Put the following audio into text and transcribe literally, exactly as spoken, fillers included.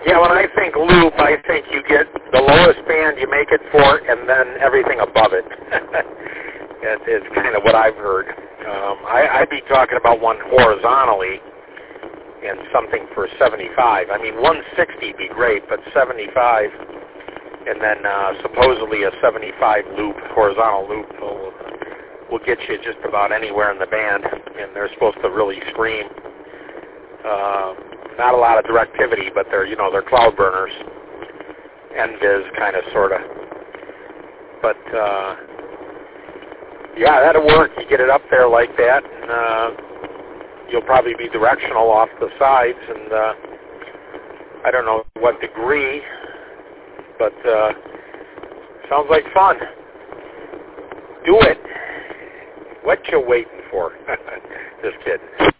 Yeah, when I think loop, I think you get the lowest band you make it for, and then everything above it. It is kind of what I've heard. Um, I, I'd be talking about one horizontally and something for seventy-five. I mean, one sixty would be great, but seventy-five, and then uh, supposedly a seventy-five loop, horizontal loop, will, will get you just about anywhere in the band, and they're supposed to really scream. Uh, not a lot of directivity, but they're, you know, they're cloud burners. N V I S kind of, sort of. But, uh, yeah, that'll work. You get it up there like that, and uh, you'll probably be directional off the sides, and uh, I don't know what degree, but uh, sounds like fun. Do it. What you waiting for? Just kidding.